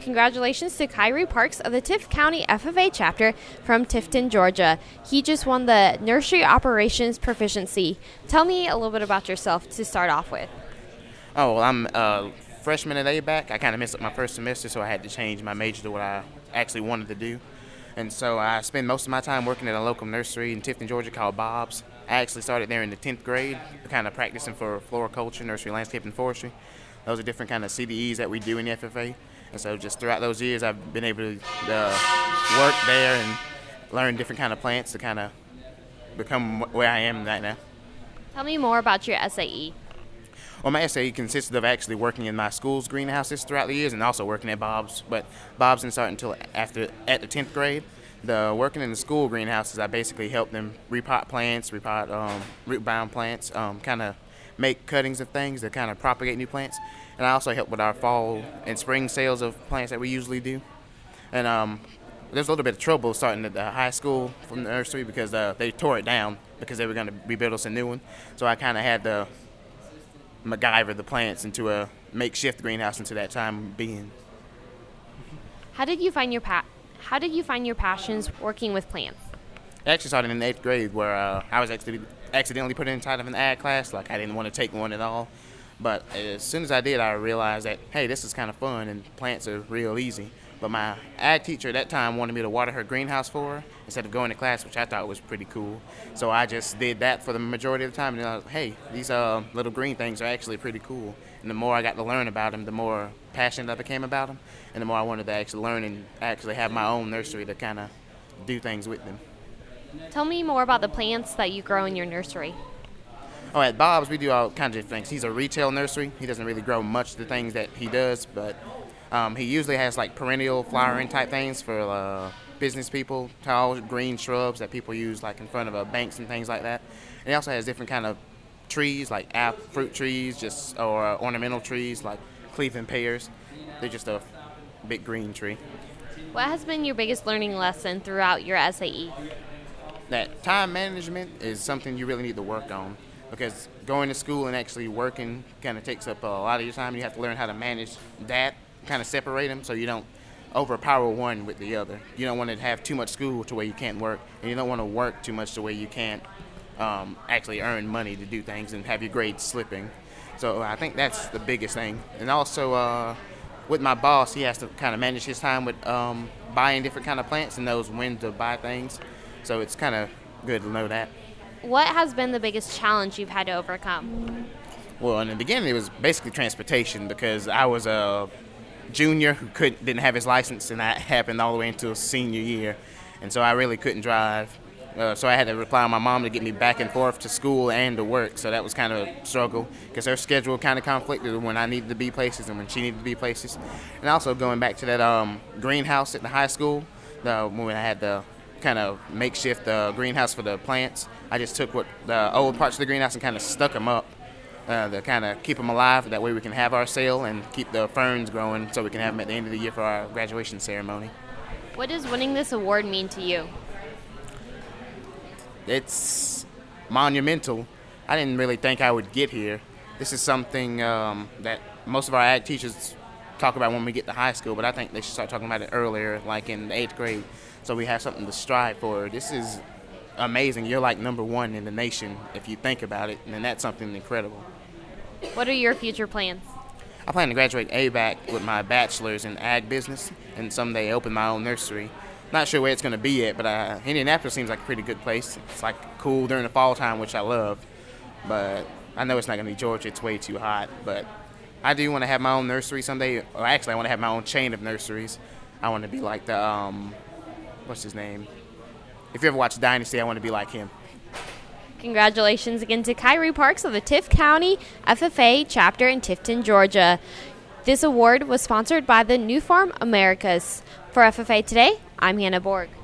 Congratulations to Kyrie Parks of the Tift County FFA chapter from Tifton, Georgia. He just won the Nursery Operations Proficiency. Tell me a little bit about yourself to start off with. Oh, well, I'm a freshman at ABAC. I kind of missed up my first semester, so I had to change my major to what I actually wanted to do. And so I spend most of my time working at a local nursery in Tifton, Georgia called Bob's. I actually started there in the 10th grade, kind of practicing for floriculture, nursery landscape, and forestry. Those are different kind of CDEs that we do in the FFA. And so just throughout those years, I've been able to work there and learn different kind of plants to kind of become where I am right now. Tell me more about your SAE. Well, my SAE consisted of actually working in my school's greenhouses throughout the years and also working at Bob's. But Bob's didn't start until at the 10th grade. Working in the school greenhouses, I basically helped them repot plants, root-bound plants, kind of make cuttings of things to kind of propagate new plants. And I also help with our fall and spring sales of plants that we usually do. And there's a little bit of trouble starting at the high school from the nursery because they tore it down because they were going to rebuild us a new one. So I kind of had to MacGyver the plants into a makeshift greenhouse until that time being. How did you find your passions working with plants? I actually started in the 8th grade where I was accidentally put inside of an ag class. Like I didn't want to take one at all. But as soon as I did, I realized that, hey, this is kind of fun and plants are real easy. But my ag teacher at that time wanted me to water her greenhouse for her instead of going to class, which I thought was pretty cool. So I just did that for the majority of the time. And I was like, hey, these little green things are actually pretty cool. And the more I got to learn about them, the more passionate I became about them. And the more I wanted to actually learn and actually have my own nursery to kind of do things with them. Tell me more about the plants that you grow in your nursery. Oh, at Bob's, we do all kinds of things. He's a retail nursery. He doesn't really grow much of the things that he does, but he usually has like perennial flowering type things for business people, tall green shrubs that people use like in front of banks and things like that. And he also has different kind of trees like fruit trees, or ornamental trees like Cleveland pears. They're just a big green tree. What has been your biggest learning lesson throughout your SAE? That time management is something you really need to work on. Because going to school and actually working kind of takes up a lot of your time. You have to learn how to manage that, kind of separate them so you don't overpower one with the other. You don't want to have too much school to where you can't work, and you don't want to work too much to where you can't actually earn money to do things and have your grades slipping. So I think that's the biggest thing. And also with my boss, he has to kind of manage his time with buying different kind of plants and knows when to buy things. So it's kind of good to know that. What has been the biggest challenge you've had to overcome? Well, in the beginning, it was basically transportation because I was a junior who didn't have his license, and that happened all the way until senior year. And so I really couldn't drive. So I had to rely on my mom to get me back and forth to school and to work. So that was kind of a struggle because her schedule kind of conflicted when I needed to be places and when she needed to be places. And also going back to that greenhouse at the high school, when I had the kind of makeshift greenhouse for the plants. I just took the old parts of the greenhouse and kind of stuck them up to kind of keep them alive. That way we can have our sale and keep the ferns growing so we can have them at the end of the year for our graduation ceremony. What does winning this award mean to you? It's monumental. I didn't really think I would get here. This is something that most of our ag teachers talk about when we get to high school, but I think they should start talking about it earlier, like in the 8th grade. So we have something to strive for. This is amazing. You're like number one in the nation if you think about it, and that's something incredible. What are your future plans? I plan to graduate ABAC with my bachelor's in ag business and someday open my own nursery. Not sure where it's going to be yet, but Indianapolis seems like a pretty good place. It's like cool during the fall time, which I love. But I know it's not going to be Georgia. It's way too hot. But I do want to have my own nursery someday. Or actually, I want to have my own chain of nurseries. I want to be like the what's his name? If you ever watch Dynasty, I want to be like him. Congratulations again to Kyrie Parks of the Tift County FFA chapter in Tifton, Georgia. This award was sponsored by the New Farm Americas. For FFA Today, I'm Hannah Borg.